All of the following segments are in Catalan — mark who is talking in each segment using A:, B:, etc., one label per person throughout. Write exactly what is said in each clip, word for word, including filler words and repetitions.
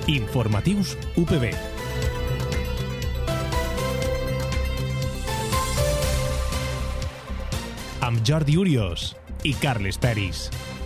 A: Informatius U P B. Amb Jordi Uriós i Carles Peris.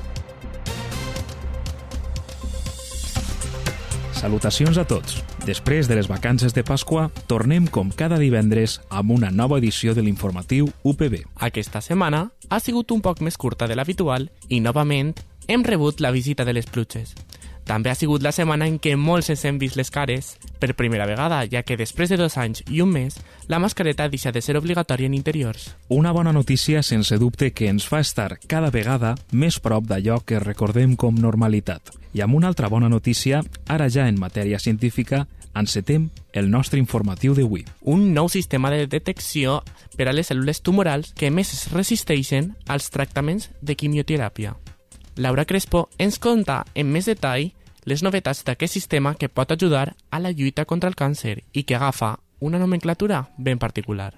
B: Salutacions a tots. Després de les vacances de Pasqua, tornem com cada divendres amb una nova edició de l'informatiu U P B.
C: Aquesta setmana ha sigut un poc més curta de l'habitual i, novament, hem rebut la visita de les pluges. També ha sigut la setmana en què molts ens hem vist les cares per primera vegada, ja que després de dos anys i un mes, la mascareta deixa de ser obligatòria en interiors.
B: Una bona notícia, sense dubte, que ens fa estar cada vegada més prop d'allò que recordem com normalitat. I amb una altra bona notícia, ara ja en matèria científica, encetem el nostre informatiu d'avui.
C: Un nou sistema de detecció per a les cèl·lules tumorals que més es resisteixen als tractaments de quimioteràpia. Laura Crespo ens conta en més detall les novetats d'aquest sistema que pot ajudar a la lluita contra el càncer i que agafa una nomenclatura ben particular.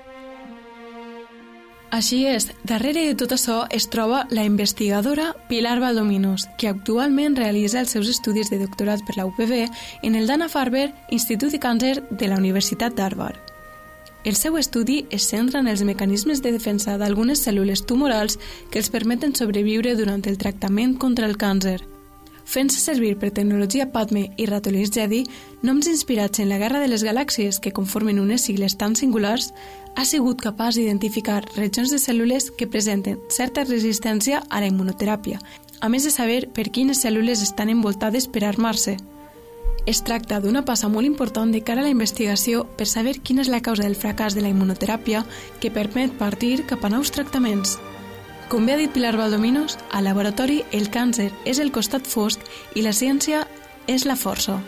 D: Així és, darrere de tot això es troba la investigadora Pilar Valdominos, que actualment realitza els seus estudis de doctorat per la U P B en el Dana-Farber Institut de Càncer de la Universitat d'Harvard. El seu estudi es centra en els mecanismes de defensa d'algunes cèl·lules tumorals que els permeten sobreviure durant el tractament contra el càncer. Fent-se servir per tecnologia Padme i ratolins Jedi, noms inspirats en la Guerra de les Galàxies que conformen unes sigles tan singulars, ha sigut capaç d'identificar regions de cèl·lules que presenten certa resistència a la immunoteràpia, a més de saber per quines cèl·lules estan envoltades per armar-se. Es tracta d'una passa molt important de cara a la investigació per saber quina és la causa del fracàs de la immunoteràpia que permet partir cap a nous tractaments. Com bé ha dit Pilar Valdominos, al laboratori el càncer és el costat fosc i la ciència és la força.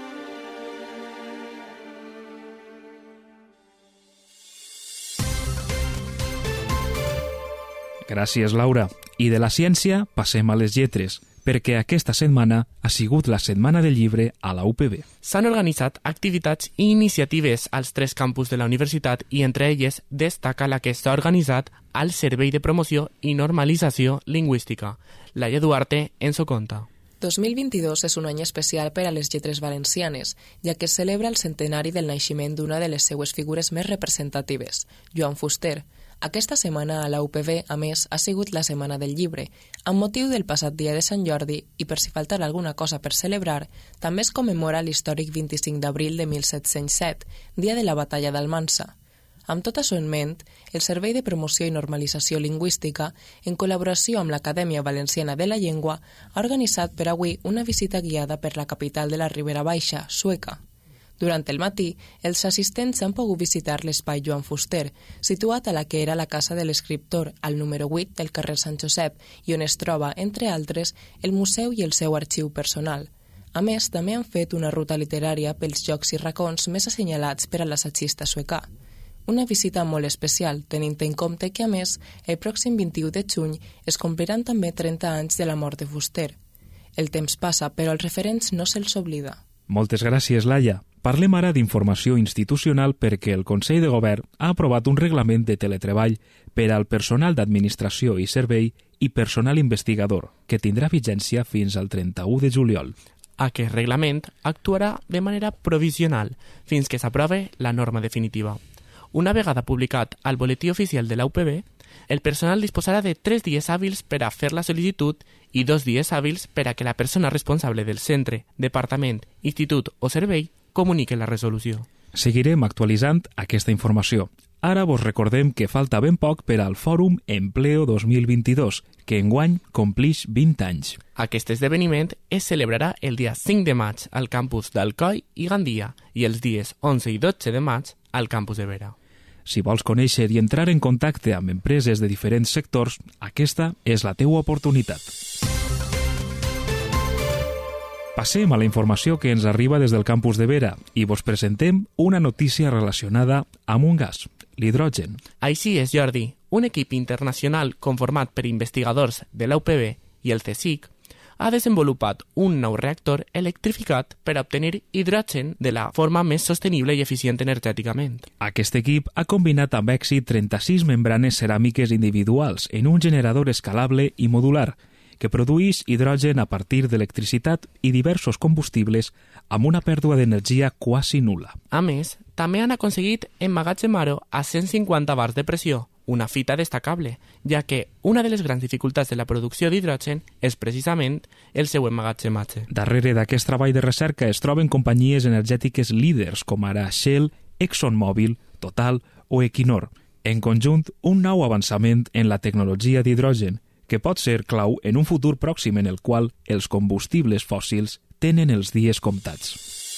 B: Gràcies, Laura. I de la ciència passem a les lletres, perquè aquesta setmana ha sigut la Setmana del Llibre a la U P B.
C: S'han organitzat activitats i iniciatives als tres campus de la universitat i entre elles destaca la que s'ha organitzat al Servei de Promoció i Normalització Lingüística. Laia Duarte ens ho conta.
E: dos mil vint-i-dos és un any especial per a les lletres valencianes, ja que es celebra el centenari del naixement d'una de les seues figures més representatives, Joan Fuster. Aquesta setmana a la U P B, a més, ha sigut la Setmana del Llibre. Amb motiu del passat dia de Sant Jordi, i per si faltara alguna cosa per celebrar, també es commemora l'històric vint-i-cinc d'abril de mil set-cents set, dia de la batalla d'Almansa. Amb tot això en ment, el Servei de Promoció i Normalització Lingüística, en col·laboració amb l'Acadèmia Valenciana de la Llengua, ha organitzat per avui una visita guiada per la capital de la Ribera Baixa, Sueca. Durant el matí, els assistents han pogut visitar l'espai Joan Fuster, situat a la que era la casa de l'escriptor, al número vuit del carrer Sant Josep, i on es troba, entre altres, el museu i el seu arxiu personal. A més, també han fet una ruta literària pels llocs i racons més assenyalats per a l'assagista suecà. Una visita molt especial, tenint en compte que, a més, el pròxim vint-i-u de juny es compliran també trenta anys de la mort de Fuster. El temps passa, però els referents no se'ls oblida.
B: Moltes gràcies, Laia. Parlem ara d'informació institucional perquè el Consell de Govern ha aprovat un reglament de teletreball per al personal d'administració i servei i personal investigador, que tindrà vigència fins al trenta-u de juliol.
C: Aquest reglament actuarà de manera provisional fins que s'aprove la norma definitiva. Una vegada publicat al boletí oficial de la U P B, el personal disposarà de tres dies hàbils per a fer la sol·licitud i dos dies hàbils per a que la persona responsable del centre, departament, institut o servei comunique la resolució.
B: Seguirem actualitzant aquesta informació. Ara vos recordem que falta ben poc per al Fòrum Empleo dos mil vint-i-dos, que enguany complix vint anys.
C: Aquest esdeveniment es celebrarà el dia cinc de maig al campus d'Alcoi i Gandia i els dies onze i dotze de maig al campus de Vera.
B: Si vols conèixer i entrar en contacte amb empreses de diferents sectors, aquesta és la teua oportunitat. Passem a la informació que ens arriba des del campus de Vera i vos presentem una notícia relacionada amb un gas, l'hidrogen.
C: Així és, Jordi. Un equip internacional conformat per investigadors de la U P B i el CSIC ha desenvolupat un nou reactor electrificat per a obtenir hidrogen de la forma més sostenible i eficient energèticament.
B: Aquest equip ha combinat amb èxit trenta-sis membranes ceràmiques individuals en un generador escalable i modular que produeix hidrogen a partir d'electricitat i diversos combustibles amb una pèrdua d'energia quasi nul·la.
C: A més, també han aconseguit emmagatzemar-ho a cent cinquanta bars de pressió, una fita destacable, ja que una de les grans dificultats de la producció d'hidrogen és precisament el seu emmagatzematge.
B: Darrere d'aquest treball de recerca es troben companyies energètiques líders com ara Shell, ExxonMobil, Total o Equinor. En conjunt, un nou avançament en la tecnologia d'hidrogen, que pot ser clau en un futur pròxim en el qual els combustibles fòssils tenen els dies comptats.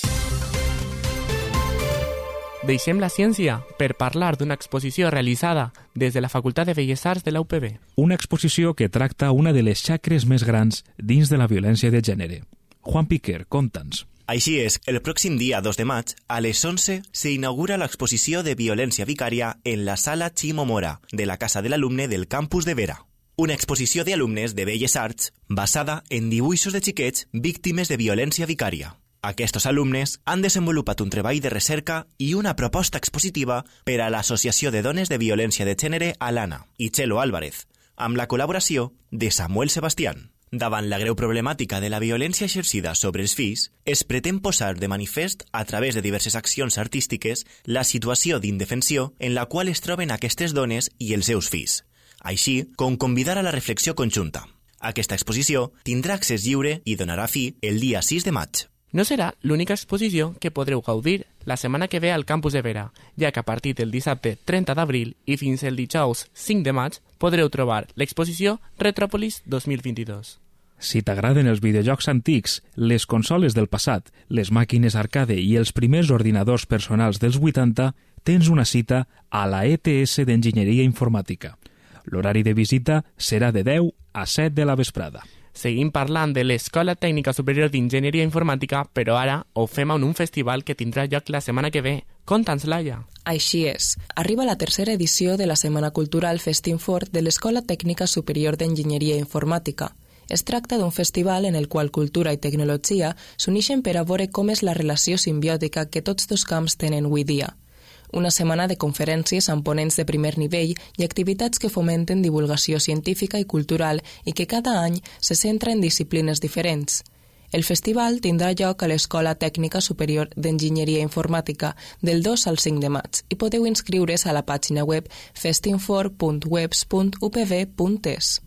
C: Deixem la ciència per parlar d'una exposició realitzada des de la Facultat de Belles Arts de la U P B.
B: Una exposició que tracta una de les xacres més grans dins de la violència de gènere. Juan Piquer, conta'ns.
F: Així és, el pròxim dia dos de maig, a les onze, s'inaugura l'exposició de violència vicària en la sala Ximo Mora, de la Casa de l'Alumne del campus de Vera. Una exposició d'alumnes de Belles Arts basada en dibuixos de xiquets víctimes de violència vicària. Aquests alumnes han desenvolupat un treball de recerca i una proposta expositiva per a l'Associació de Dones de Violència de Gènere Alana i Txelo Álvarez, amb la col·laboració de Samuel Sebastián. Davant la greu problemàtica de la violència exercida sobre els fills, es pretén posar de manifest, a través de diverses accions artístiques, la situació d'indefensió en la qual es troben aquestes dones i els seus fills, així com convidar a la reflexió conjunta. Aquesta exposició tindrà accés lliure i donarà fi el dia sis de maig.
C: No serà l'única exposició que podreu gaudir la setmana que ve al campus de Vera, ja que a partir del dissabte trenta d'abril i fins el dijous cinc de maig podreu trobar l'exposició Retròpolis dos mil vint-i-dos.
B: Si t'agraden els videojocs antics, les consoles del passat, les màquines arcade i els primers ordinadors personals dels vuitanta, tens una cita a la E T S d'Enginyeria Informàtica. L'horari de visita serà de deu a set de la vesprada.
C: Seguim parlant de l'Escola Tècnica Superior d'Enginyeria Informàtica, però ara ho fem en un festival que tindrà lloc la setmana que ve. Conta'ns, Laia.
E: Així és. Arriba la tercera edició de la Setmana Cultural Festinfort de l'Escola Tècnica Superior d'Enginyeria Informàtica. Es tracta d'un festival en el qual cultura i tecnologia s'uneixen per a veure com és la relació simbiòtica que tots dos camps tenen avui dia. Una setmana de conferències amb ponents de primer nivell i activitats que fomenten divulgació científica i cultural i que cada any se centra en disciplines diferents. El festival tindrà lloc a l'Escola Tècnica Superior d'Enginyeria Informàtica del dos al cinc de maig i podeu inscriure's a la pàgina web festinfort punt webs punt u p v punt es.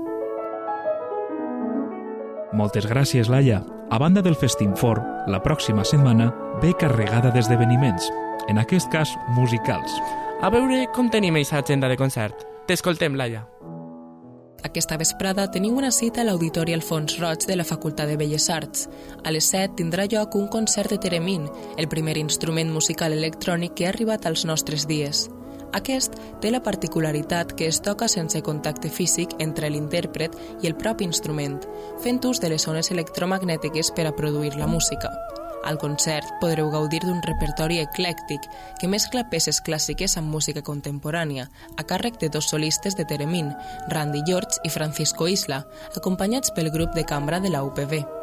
B: Moltes gràcies, Laia. A banda del Festinfort, la pròxima setmana ve carregada d'esdeveniments, en aquest cas musicals.
C: A veure com tenim aquesta agenda de concert. T'escoltem, Laia.
E: Aquesta vesprada teniu una cita a l'Auditori Alfons Roig de la Facultat de Belles Arts. A les set tindrà lloc un concert de Theremin, el primer instrument musical electrònic que ha arribat als nostres dies. Aquest té la particularitat que es toca sense contacte físic entre l'intèrpret i el propi instrument, fent ús de les ones electromagnètiques per a produir la música. Al concert podreu gaudir d'un repertori eclèctic que mescla peces clàssiques amb música contemporània, a càrrec de dos solistes de Theremin, Randy George i Francisco Isla, acompanyats pel grup de cambra de la U P B.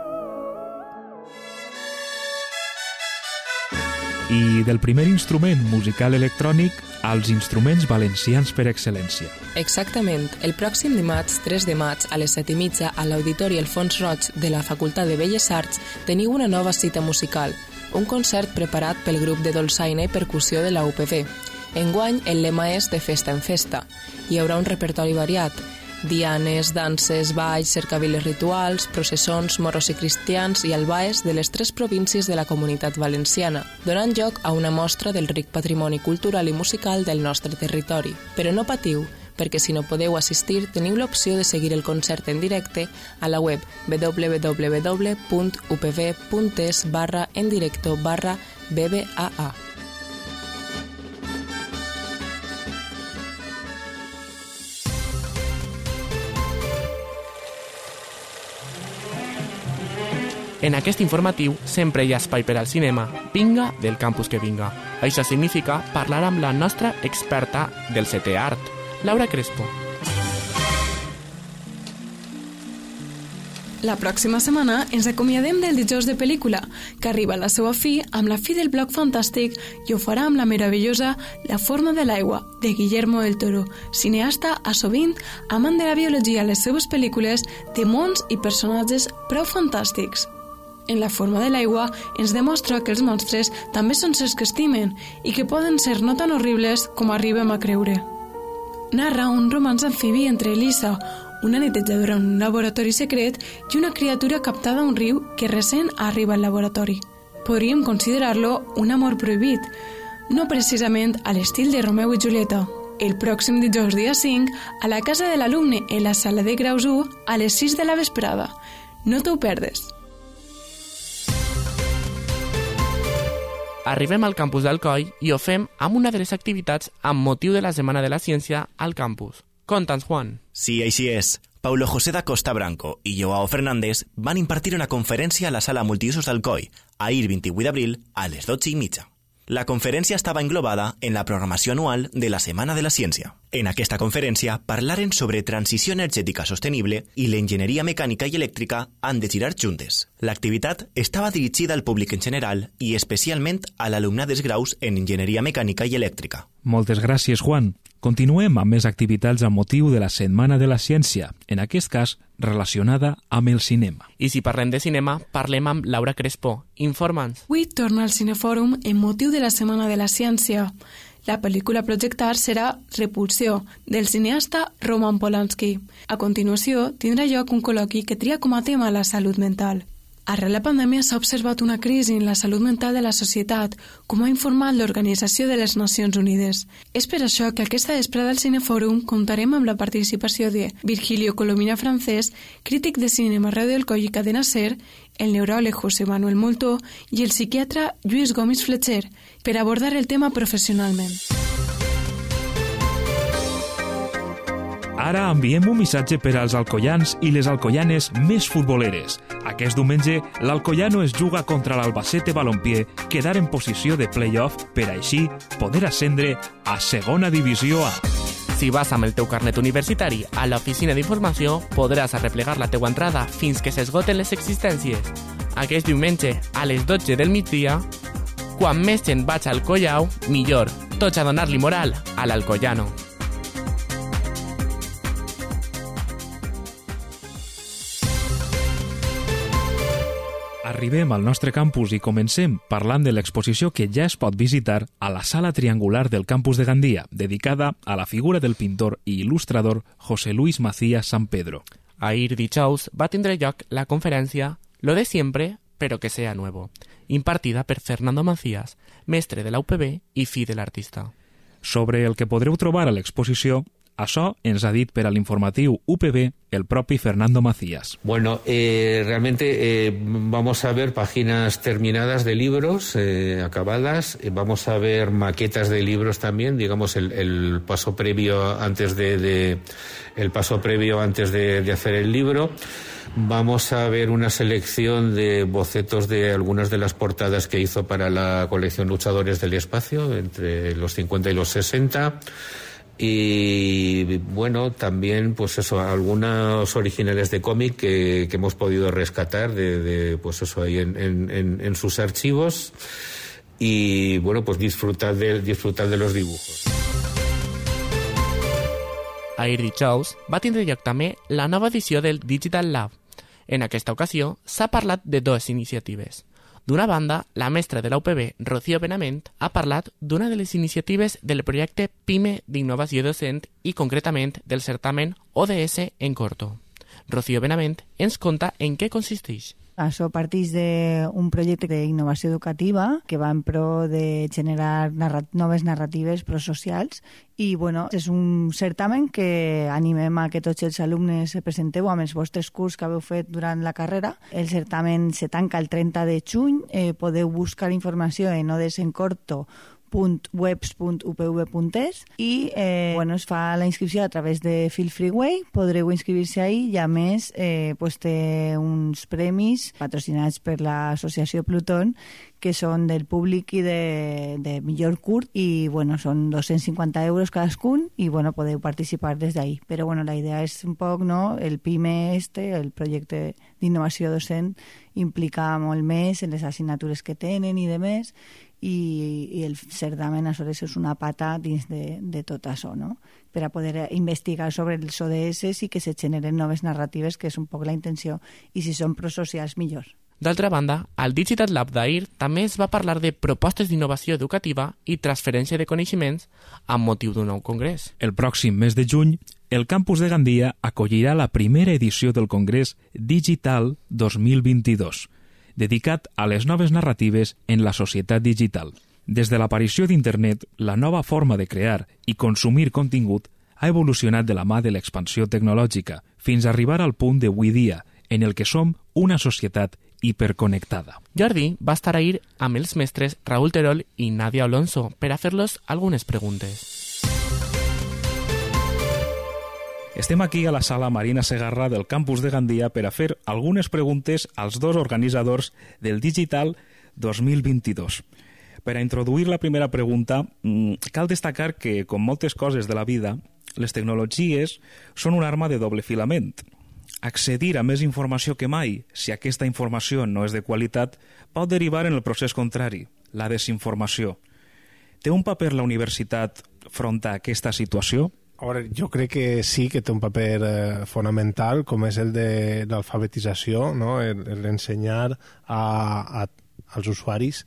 B: I del primer instrument musical electrònic als instruments valencians per excel·lència.
E: Exactament. El pròxim dimarts, tres de maig, a les set i mitja, a l'Auditori Alfons Roig de la Facultat de Belles Arts, teniu una nova cita musical, un concert preparat pel grup de dolçaina i percussió de la U P B. Enguany, el lema és de festa en festa. Hi haurà un repertori variat, dianes, danses, balls, cercaviles rituals, processons, moros i cristians i albaes de les tres províncies de la Comunitat Valenciana, donant lloc a una mostra del ric patrimoni cultural i musical del nostre territori. Però no patiu, perquè si no podeu assistir teniu l'opció de seguir el concert en directe a la web w w w punt u p v punt es barra en directo barra b b a a.
C: En aquest informatiu sempre hi ha espai per al cinema, vinga del campus que vinga. Això significa parlar amb la nostra experta del setè art, Laura Crespo.
D: La pròxima setmana ens acomiadem del dijous de pel·lícula, que arriba a la seva fi amb la fi del bloc fantàstic i ho farà amb la meravellosa La forma de l'aigua, de Guillermo del Toro, cineasta assovint amant de la biologia a les seves pel·lícules de mons i personatges prou fantàstics. En La forma de l'aigua ens demostra que els monstres també són sers que estimen i que poden ser no tan horribles com arribem a creure. Narra un romanç amfibi entre Elisa, una netejadora en un laboratori secret, i una criatura captada a un riu que recent arriba al laboratori. Podríem considerar-lo un amor prohibit, no precisament a l'estil de Romeu i Julieta. El pròxim dijous dia cinc, a la casa de l'alumne en la sala de graus u, a les sis de la vesprada. No t'ho perdes.
C: Arribem al campus d'Alcoi i ho fem amb una de les activitats amb motiu de la Setmana de la Ciència al campus. Conta'ns, Juan.
F: Sí, així és. Paulo José da Costa Branco i Joao Fernández van impartir una conferència a la sala multiusos d'Alcoi, ahir vint-i-vuit d'abril, a les dotze i mitja. La conferència estava englobada en la programació anual de la Setmana de la Ciència. En aquesta conferència parlaren sobre transició energètica sostenible i l'enginyeria mecànica i elèctrica han de girar juntes. L'activitat estava dirigida al públic en general i especialment a l'alumnat dels graus en enginyeria mecànica i elèctrica.
B: Moltes gràcies, Juan. Continuem amb més activitats amb motiu de la Setmana de la Ciència, en aquest cas relacionada amb el cinema.
C: I si parlem de cinema, parlem amb Laura Crespo. Informa'ns.
D: Avui torna al Cinefòrum en motiu de la Setmana de la Ciència. La pel·lícula a projectar serà Repulsió, del cineasta Roman Polanski. A continuació, tindrà lloc un col·loqui que tria com a tema la salut mental. Arrel la pandèmia s'ha observat una crisi en la salut mental de la societat, com ha informat l'Organització de les Nacions Unides. És per això que aquesta vesprada al Cinefòrum comptarem amb la participació de Virgilio Colomina Francés, crític de cinema Ràdio Alcoi i Cadena Ser, el neuròleg José Manuel Moltó i el psiquiatre Lluís Gomis Fletcher, per abordar el tema professionalment.
B: Ara enviem un missatge per als alcoians i les alcoianes més futboleres. Aquest diumenge, l'Alcoiano es juga contra l'Albacete Balompié, quedar en posició de play-off per així poder ascendre a Segona Divisió A.
C: Si vas amb el teu carnet universitari a l'oficina d'informació, podràs arreplegar la teua entrada fins que s'esgoten les existències. Aquest diumenge, a les dotze del migdia, quan més gent vaig al Collau, millor. Tots a donar-li moral a l'Alcoiano.
B: Arribem al nostre campus i comencem parlant de l'exposició que ja es pot visitar a la sala triangular del campus de Gandia, dedicada a la figura del pintor i il·lustrador José Luis Macías San Pedro.
C: Ahir dijous va tindre lloc la conferència Lo de siempre, pero que sea nuevo, impartida per Fernando Macías, mestre de la U P B i fill de l'artista.
B: Sobre el que podreu trobar a l'exposició, això ens ha dit per a l'informatiu U P B el propi Fernando Macías.
G: Bueno, eh, realmente eh, vamos a ver páginas terminadas de libros, eh, acabadas, eh, vamos a ver maquetas de libros también, digamos el, el paso previo antes de, de el paso previo antes de, de hacer el libro. Vamos a ver una selección de bocetos de algunas de las portadas que hizo para la colección Luchadores del Espacio entre los cincuenta y los sesenta. Y bueno, también pues eso, algunos originales de cómic que, que hemos podido rescatar de, de pues eso ahí en, en, en sus archivos y bueno, pues disfrutar de, disfrutar de los dibujos.
C: Ahir dijous va tindre lloc també la nova edició del Digital Lab. En aquesta ocasió s'ha parlat de dues iniciatives. D'una banda, la mestra de la U P B, Rocío Benament, ha parlat d'una de les iniciatives del projecte PIME d'Innovació Docent i concretament del certamen O D S en Corto. Rocío Benament ens conta en què consisteix.
H: Això parteix d'un projecte d'innovació educativa que va en pro de generar narra- noves narratives prosocials i bueno, és un certamen que animem a que tots els alumnes se presenteu amb els vostres curs que haveu fet durant la carrera. El certamen se tanca el trenta de juny, eh, podeu buscar informació en odesencorto punt webs punt u p v punt es i eh, bueno, es fa la inscripció a través de Feel Freeway, podreu inscriure-se ahí i a més eh, pues té uns premis patrocinats per l'associació Pluton que són del públic i de, de millor curt i bueno, són dos-cents cinquanta euros cadascun i bueno, podeu participar des d'ahí. Però bueno, la idea és un poc, no?, el PIME este, el projecte d'innovació docent, implica molt més en les assignatures que tenen i de més i, i el certamen aleshores és una pata dins de, de tot això, no?, per a poder investigar sobre els O D S i que se generen noves narratives, que és un poc la intenció, i si són prosocials, millor.
C: D'altra banda, al Digital Lab d'Ahir també es va parlar de propostes d'innovació educativa i transferència de coneixements amb motiu d'un nou congrés.
B: El pròxim mes de juny, el campus de Gandia acollirà la primera edició del congrés Digital dos mil vint-i-dos, dedicat a les noves narratives en la societat digital. Des de l'aparició d'Internet, la nova forma de crear i consumir contingut ha evolucionat de la mà de l'expansió tecnològica fins a arribar al punt d'avui dia, en el que som una societat hiperconnectada.
C: Jordi va estar ahir amb els mestres Raúl Terol i Nadia Alonso per a fer-los algunes preguntes.
B: Estem aquí a la sala Marina Segarra del campus de Gandia per a fer algunes preguntes als dos organitzadors del Digital dos mil vint-i-dos. Per a introduir la primera pregunta, cal destacar que, com moltes coses de la vida, les tecnologies són una arma de doble filament. Accedir a més informació que mai, si aquesta informació no és de qualitat, pot derivar en el procés contrari, la desinformació. Té un paper la universitat front a aquesta situació?
I: A veure, jo crec que sí que té un paper eh, fonamental, com és el de l'alfabetització, no? L'ensenyar a, a, als usuaris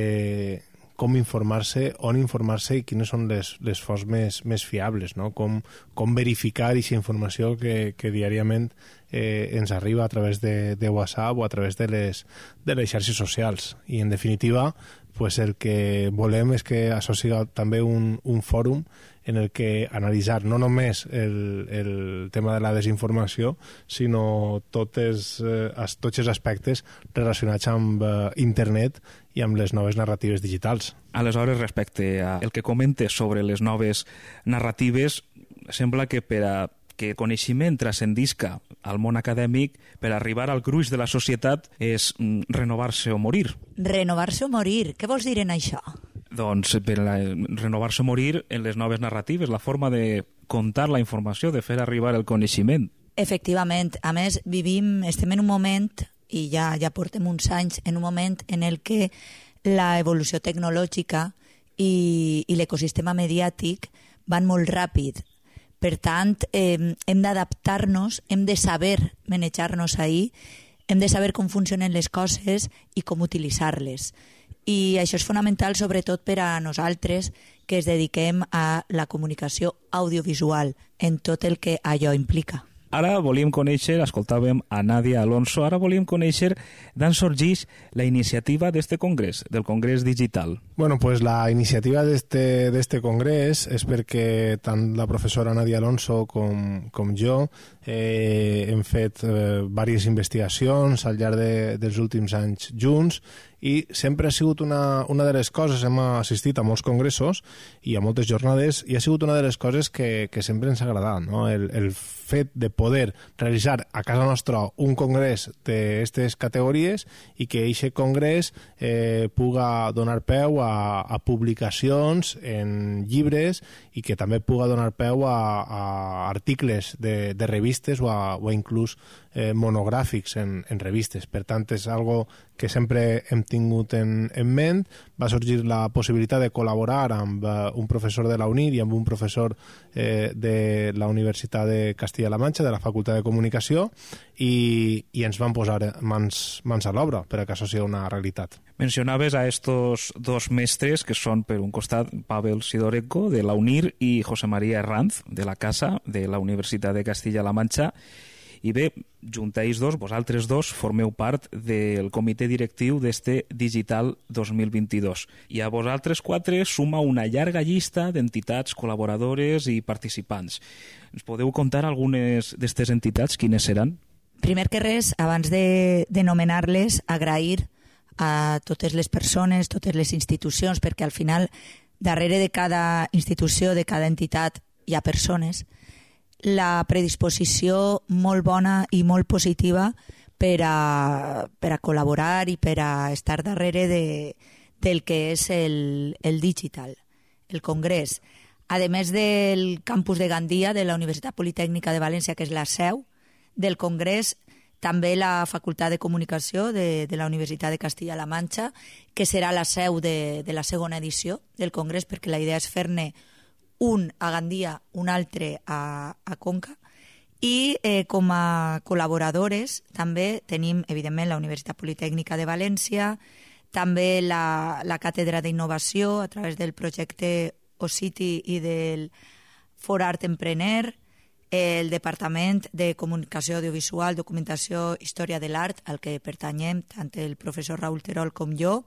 I: eh, com informar-se, on informar-se i quines són les, les fonts més, més fiables, no? Com, com verificar aquesta informació que, que diàriament eh, ens arriba a través de, de WhatsApp o a través de les, de les xarxes socials. I, en definitiva, pues el que volem és que això sigui també un, un fòrum en el que analitzar no només el, el tema de la desinformació, sinó totes, eh, tots els aspectes relacionats amb eh, internet i amb les noves narratives digitals.
B: Aleshores, respecte al que comentes sobre les noves narratives, sembla que per a que coneixement transcendisca al món acadèmic, per arribar al gruix de la societat, és mm, renovar-se o morir.
J: Renovar-se o morir? Què vols dir en això?
B: Doncs per la, renovar-se o morir en les noves narratives, la forma de contar la informació, de fer arribar el coneixement.
J: Efectivament. A més, vivim, estem en un moment, i ja, ja portem uns anys, en un moment en el que la evolució tecnològica i, i l'ecosistema mediàtic van molt ràpid. Per tant, eh, hem d'adaptar-nos, hem de saber manejar-nos ahí, hem de saber com funcionen les coses i com utilitzar-les. I això és fonamental sobretot per a nosaltres que es dediquem a la comunicació audiovisual en tot el que allò implica.
B: Ara volíem conèixer, escoltàvem a Nadia Alonso, ara volíem conèixer d'on sorgeix la iniciativa d'este congrés, del Congrés Digital.
I: Bueno, pues la iniciativa d'este d'este congrés és perquè tant la professora Nadia Alonso com, com jo eh, hem fet eh, diverses investigacions al llarg de, dels últims anys junts i sempre ha sigut una, una de les coses, hem assistit a molts congressos i a moltes jornades, i ha sigut una de les coses que, que sempre ens ha agradat, no? El, el fet de poder realitzar a casa nostra un congrés d'aquestes categories i que aquest congrés eh, puga donar peu a, a publicacions en llibres i que també puga donar peu a, a articles de, de revistes o, a, o a inclús eh, monogràfics en, en revistes. Per tant, és algo que sempre hem tingut en, en ment. Va sorgir la possibilitat de col·laborar amb uh, un professor de la UNIR i amb un professor eh, de la Universitat de Castilla-La Manxa, de la Facultat de Comunicació, i, i ens van posar mans, mans a l'obra per a que això sigui una realitat.
B: Mencionaves a estos dos mestres, que són, per un costat, Pavel Sidorenko, de la UNIR, i José María Herranz, de la Casa, de la Universitat de Castilla-La Manxa. I bé, junt a ells dos, vosaltres dos, formeu part del comitè directiu d'este Digital dos mil vint-i-dos. I a vosaltres quatre suma una llarga llista d'entitats col·laboradores i participants. Ens podeu contar algunes d'estes entitats? Quines seran?
J: Primer que res, abans de, de nomenar-les, agrair a totes les persones, totes les institucions, perquè al final darrere de cada institució, de cada entitat, hi ha persones, la predisposició molt bona i molt positiva per a, per a col·laborar i per a estar darrere de, del que és el, el digital, el congrés. A més del campus de Gandia, de la Universitat Politècnica de València, que és la seu del congrés, també la Facultat de Comunicació de, de la Universitat de Castilla-La Manxa, que serà la seu de, de la segona edició del congrés, perquè la idea és fer-ne un a Gandia, un altre a, a Conca. I eh, com a col·laboradores també tenim, evidentment, la Universitat Politècnica de València, també la, la Càtedra d'Innovació a través del projecte O-City i del For Art Empreneur, el Departament de Comunicació Audiovisual, Documentació, Història de l'Art, al que pertanyem tant el professor Raül Terol com jo,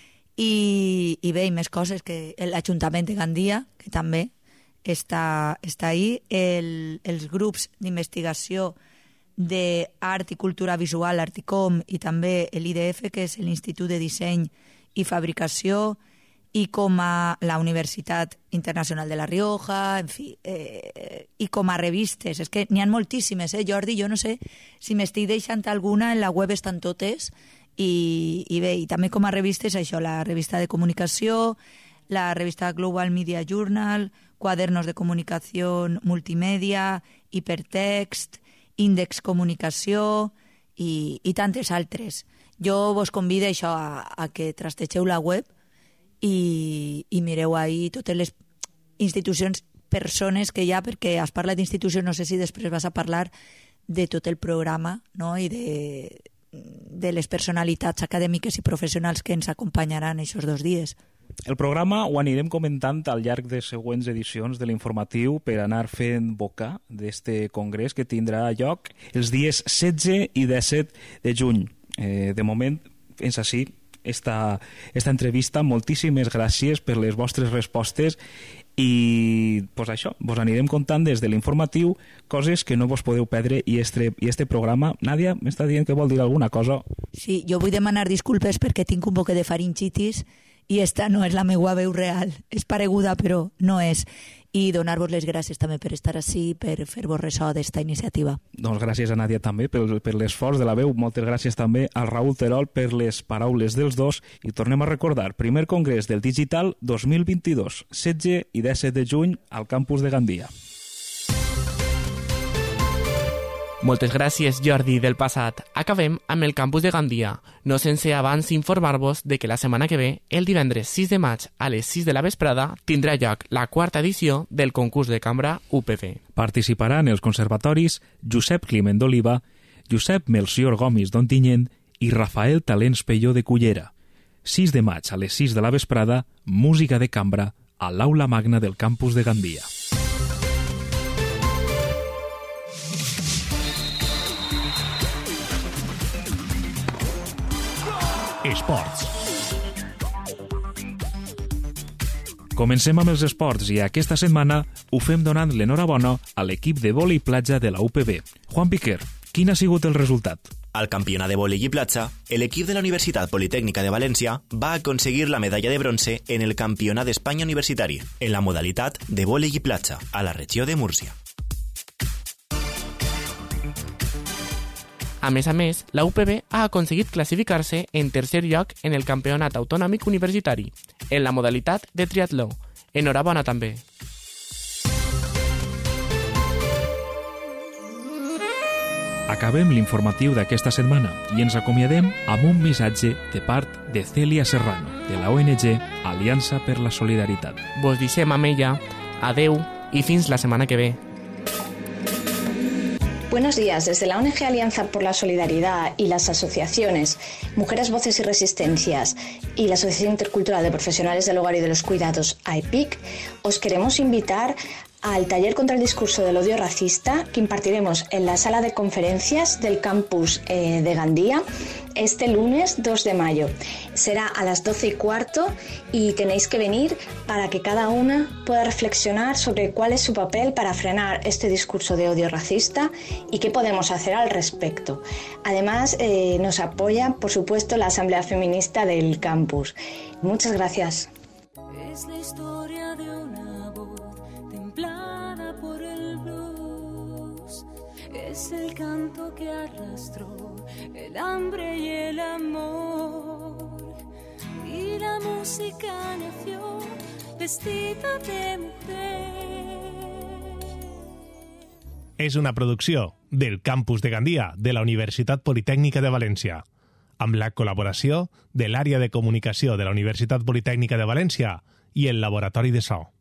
J: i, i bé, i més coses, que l'Ajuntament de Gandia, que també està, està ahí, el, els grups d'investigació d'Art i Cultura Visual, Articom, i també l'I D F, que és l'Institut de Disseny i Fabricació, i com a la Universitat Internacional de La Rioja, en fi, eh, i com a revistes. És que n'hi ha moltíssimes, eh, Jordi? Jo no sé si m'estic deixant alguna, en la web estan totes, i, i bé, i també com a revistes, això, la revista de comunicació, la revista Global Media Journal, Quadernos de Comunicació Multimèdia, Hipertext, Índex Comunicació i, i tantes altres. Jo vos convido això a, a que trastegeu la web i, i mireu ahí totes les institucions, persones que hi ha, perquè es parla d'institucions, no sé si després vas a parlar de tot el programa, no? I de, de les personalitats acadèmiques i professionals que ens acompanyaran aquests dos dies.
B: El programa ho anirem comentant al llarg de següents edicions de l'informatiu per anar fent boca d'este congrés que tindrà lloc els dies setze i disset de juny. Eh, de moment, fins així, esta, esta entrevista. Moltíssimes gràcies per les vostres respostes i pues això, vos anirem contant des de l'informatiu coses que no vos podeu perdre i este, i este programa. Nàdia, m'està dient que vol dir alguna cosa?
J: Sí, jo vull demanar disculpes perquè tinc un poc de faringitis i esta no és la meva veu real. És pareguda, però no és. I donar-vos les gràcies també per estar ací, per fer-vos ressò d'esta iniciativa.
B: Doncs gràcies a Nàdia també per, per l'esforç de la veu. Moltes gràcies també al Raül Terol per les paraules dels dos. I tornem a recordar, primer congrés del Digital dos mil vint-i-dos, setze i disset de juny al campus de Gandia.
C: Moltes gràcies, Jordi, del passat. Acabem amb el campus de Gandia, no sense abans informar-vos de que la setmana que ve, el divendres sis de maig a les sis de la vesprada, tindrà lloc la quarta edició del concurs de cambra U P V.
B: Participaran els conservatoris Josep Climent d'Oliva, Josep Melcior Gomis d'Ontinyent i Rafael Talents Pelló de Cullera. sis de maig a les sis de la vesprada, música de cambra a l'Aula Magna del campus de Gandia.
A: Esports.
B: Comencem amb els esports i aquesta setmana ho fem donant l'enhorabona a l'equip de vòlei platja de la U P B. Juan Piquer, quin ha sigut el resultat?
F: Al campionat de vòlei i platja, l'equip de la Universitat Politècnica de València va aconseguir la medalla de bronze en el Campionat d'Espanya Universitari, en la modalitat de vòlei i platja, a la regió de Múrcia.
C: A més a més, la U P B ha aconseguit classificar-se en tercer lloc en el Campionat Autonòmic Universitari, en la modalitat de triatló. Enhorabona també.
B: Acabem l'informatiu d'aquesta setmana i ens acomiadem amb un missatge de part de Celia Serrano, de la O N G Aliança per la Solidaritat.
C: Vos deixem amb ella, adeu i fins la setmana que ve.
K: Buenos días. Desde la O N G Alianza por la Solidaridad y las asociaciones Mujeres, Voces y Resistencias y la Asociación Intercultural de Profesionales del Hogar y de los Cuidados, A I P I C, os queremos invitar al taller contra el discurso del odio racista que impartiremos en la sala de conferencias del campus eh, de Gandía este lunes dos de mayo. Será a las doce y cuarto y tenéis que venir para que cada una pueda reflexionar sobre cuál es su papel para frenar este discurso de odio racista y qué podemos hacer al respecto. Además, eh, nos apoya, por supuesto, la Asamblea Feminista del campus. Muchas gracias.
L: Es la historia de una voz templada por el blues. Es el canto que arrastró el hambre y el amor. Y la música nació vestida de mujer.
A: És una producció del Campus de Gandia de la Universitat Politècnica de València, amb la col·laboració de l'àrea de comunicació de la Universitat Politècnica de València i el Laboratori de So.